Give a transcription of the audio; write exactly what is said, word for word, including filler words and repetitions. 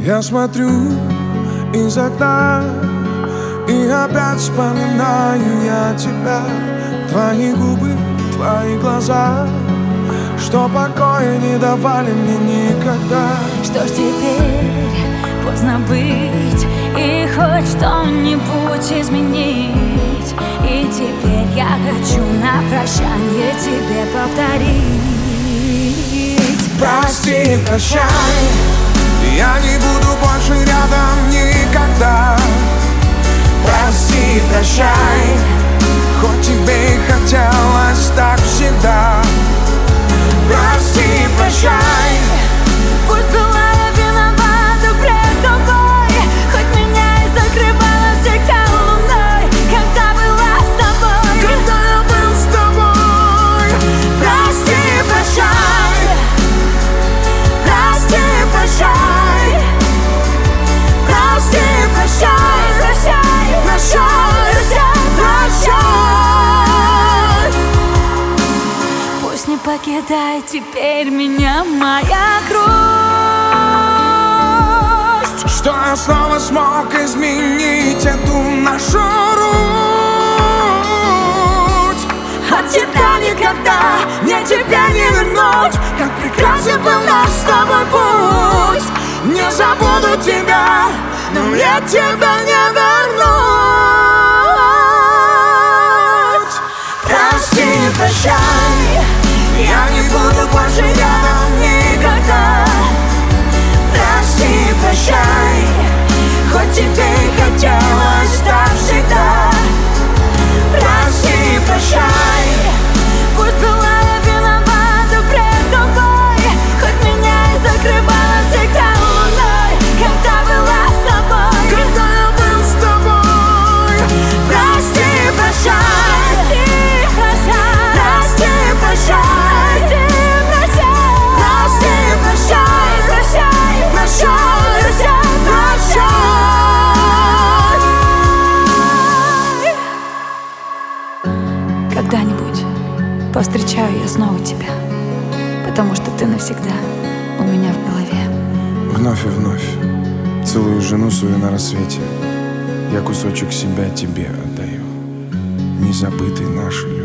Я смотрю из окна и опять вспоминаю я тебя. Твои губы, твои глаза, что покоя не давали мне никогда. Что ж теперь, поздно быть и хоть что-нибудь изменить. И теперь я хочу на прощание тебе повторить: прости, прощай, я не буду больше рядом никогда. Прости, прощай, хоть тебе и хотелось так всегда. Прости, прощай, пусть была я виновата пред тобой, хоть меня и закрывала всегда луной, когда была с тобой, когда я был с тобой. Прости, прощай, прости, прощай, прости, прощай, прощай, прощай, прощай. Пусть не покидает теперь меня моя грусть, что я снова смог изменить эту нашу руть. от тебя никогда мне тебя не вернуть. Как прекрасен был наш с тобой путь. Не забуду тебя, но мне тебя не вернуть. Прости, прощай, я не буду больше рядом никогда. прости, прощай, хоть тебе и хотелось так всегда. Прости, прощай, пусть была я виновата пред тобой, хоть меня и закрывала всегда луной, когда была с тобой, когда я был с тобой. Прости, прощай, прости, прощай, прости, прощай, прощай, прощай, прощай, прощай, прощай. Когда-нибудь повстречаю я снова тебя, потому что ты навсегда у меня в голове. Вновь и вновь целую жену свою на рассвете. Я кусочек себя тебе отдаю, незабытой нашей любви.